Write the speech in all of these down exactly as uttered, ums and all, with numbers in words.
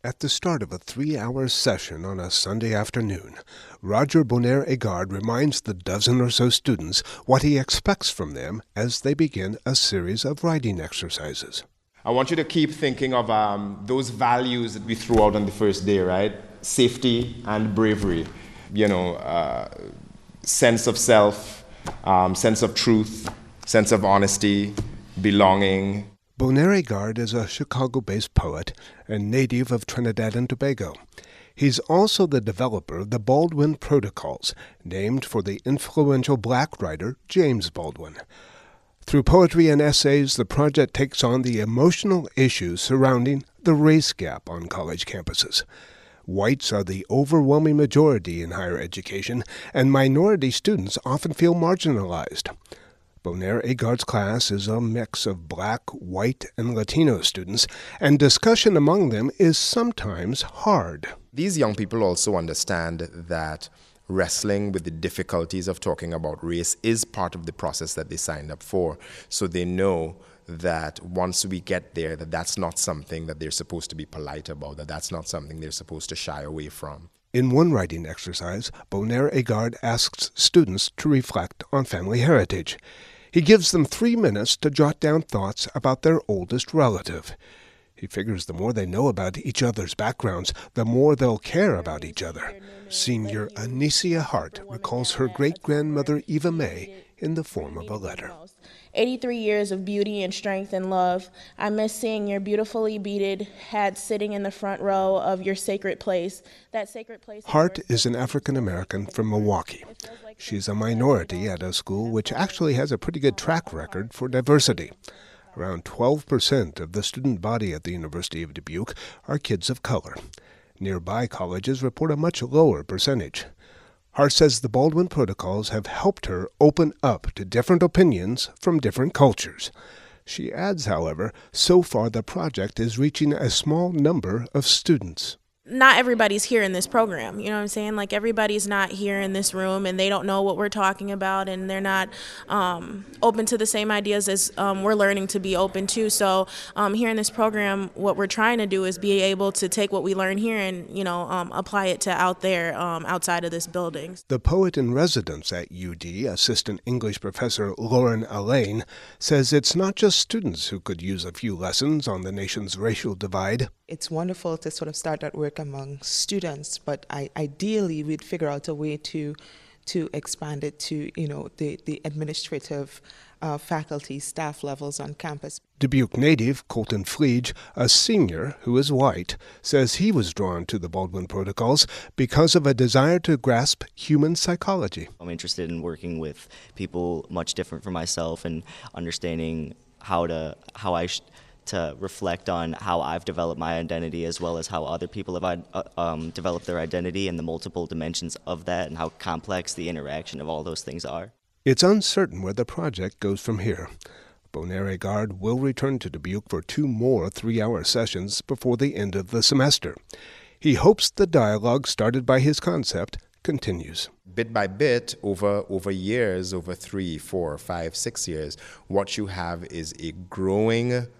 At the start of a three-hour session on a Sunday afternoon, Roger Bonheur-Agard reminds the dozen or so students what he expects from them as they begin a series of writing exercises. I want you to keep thinking of um, those values that we threw out on the first day, right? Safety and bravery, you know, uh, sense of self, um, sense of truth, sense of honesty, belonging. Bonheur-Agard is a Chicago-based poet and native of Trinidad and Tobago. He's also the developer of the Baldwin Protocols, named for the influential black writer James Baldwin. Through poetry and essays, the project takes on the emotional issues surrounding the race gap on college campuses. Whites are the overwhelming majority in higher education, and minority students often feel marginalized. Bonheur-Agard's class is a mix of black, white, and Latino students, and discussion among them is sometimes hard. These young people also understand that wrestling with the difficulties of talking about race is part of the process that they signed up for. So they know that once we get there, that that's not something that they're supposed to be polite about, that that's not something they're supposed to shy away from. In one writing exercise, Bonheur-Agard asks students to reflect on family heritage. He gives them three minutes to jot down thoughts about their oldest relative. He figures the more they know about each other's backgrounds, the more they'll care about each other. Senior Anicia Hart recalls her great-grandmother Eva May in the form of a letter. eighty-three years of beauty and strength and love. I miss seeing your beautifully beaded hat sitting in the front row of your sacred place. That sacred place. Hart is an African-American from Milwaukee. She's a minority at a school which actually has a pretty good track record for diversity. Around twelve percent of the student body at the University of Dubuque are kids of color. Nearby colleges report a much lower percentage. Hart says the Baldwin Protocols have helped her open up to different opinions from different cultures. She adds, however, so far the project is reaching a small number of students. Not everybody's here in this program, you know what I'm saying? Like, everybody's not here in this room, and they don't know what we're talking about, and they're not um, open to the same ideas as um, we're learning to be open to. So um, here in this program, what we're trying to do is be able to take what we learn here and, you know, um, apply it to out there, um, outside of this building. The poet-in-residence at U D, Assistant English Professor Lauren Allain, says it's not just students who could use a few lessons on the nation's racial divide. It's wonderful to sort of start that work among students, but I, ideally we'd figure out a way to to expand it to, you know, the, the administrative uh, faculty, staff levels on campus. Dubuque native Colton Fleege, a senior who is white, says he was drawn to the Baldwin Protocols because of a desire to grasp human psychology. I'm interested in working with people much different from myself and understanding how to how I sh to reflect on how I've developed my identity as well as how other people have uh, um, developed their identity and the multiple dimensions of that and how complex the interaction of all those things are. It's uncertain where the project goes from here. Bonheur-Agard will return to Dubuque for two more three-hour sessions before the end of the semester. He hopes the dialogue started by his concept continues. Bit by bit, over, over years, over three, four, five, six years, what you have is a growing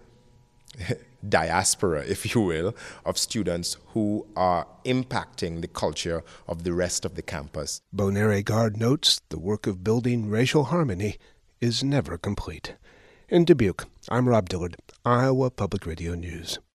diaspora, if you will, of students who are impacting the culture of the rest of the campus. Bonheur-Agard notes the work of building racial harmony is never complete. In Dubuque, I'm Rob Dillard, Iowa Public Radio News.